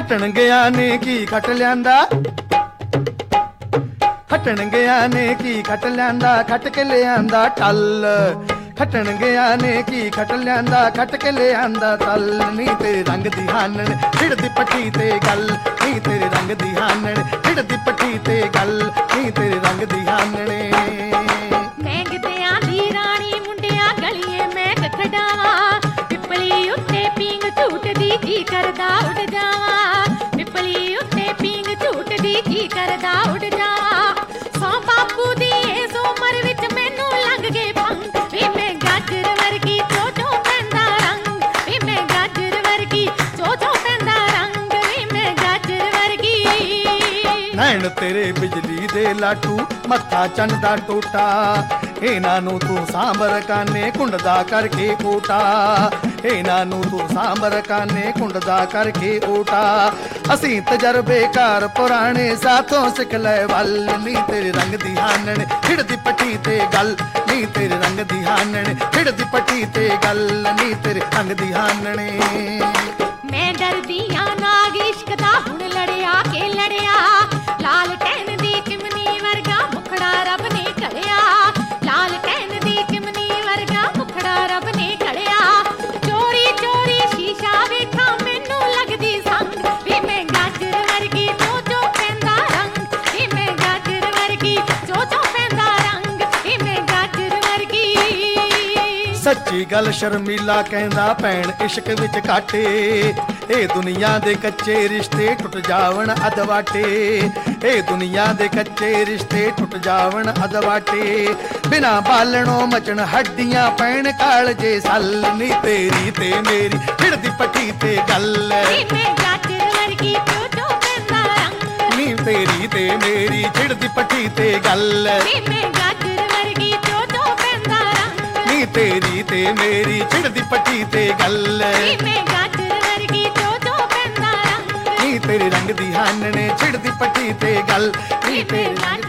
खटन गया ने की खट लियांदा खटन गया ने की खट लियांदा खट के ले आंदा टल खटन गया ने की खट लियांदा खट के ले आंदा तल नी तेरे रंग दी हानन छिड़दी पट्टी ते गल नी तेरे रंग दी हानन छिड़दी पट्टी ते गल नी तेरे रंग दी हानने मैंगदियां दी रानी मुंडिया गलिए मैं खड़ावा पिपली उत्ते पींग झूटदी जी करदा उड़ जावा पिपली उत्ते पींग झूटदी जी करदा उड़ जावा सौ बापू दी इस उमर विच मैनू लग गए पंग वे मैं गाजर वर्गी चोचो पैंदा रंग वे मैं गाजर वर्गी चोचो पैंदा रंग वे मैं गाजर वर्गी नैन तेरे बिजली दे लाटू मत्था चंद दा टोटा इन्हां नूं तू सांबर काने कुंडदा करके कोटा इन्हां नूं तू सांबर काने कुंडदा करके ओटा असीं तजर्बेकार पुराने साथों सिख लै वल नी तेरे रंग दी हानन छिड़दी पट्टी ते गल नी तेरे रंग दी हानन छिड़दी पट्टी ते गल नी तेरे रंग दी हानने मैं डरदी आ नाग इश्क दा हुण लड़िया के लड़िया लाल टैन दी चिमनी वर्गा मुखड़ा रब ने घड़िया लाल टैन दी चिमनी वर्गा मुखड़ा रब ने घड़िया चोरी चोरी शीशा वेखा मैनू लगदी संग वे मैं गाजर वर्गी चोचो पैंदा रंग वे मैं गाजर वर्गी चोचो पैंदा रंग वे मैं गाजर वर्गी सच्ची गल शर्मीला कहंदा भैण इश्क विच काटे ए दुनिया दे कच्चे रिश्ते टुट जावन अधवाटे ए दुनिया दे कच्चे रिश्ते टुट जावन अधवाटे बिना बालणों मचन हड्डियां पैण काल जे सल नी तेरी ते मेरी छिड़दी पट्टी ते गल मैं गाजर वर्गी चोचो पैंदा रंग नी तेरी ते मेरी छिड़दी पट्टी ते गल मैं गाजर वर्गी चोचो पैंदा रंग नी तेरी ते मेरी छिड़दी पट्टी ते गल मैं गाजर वर्गी चोचो पैंदा रंग नी तेरे रंग दी हानने छिड़दी पट्टी ते गल नी तेरे रंग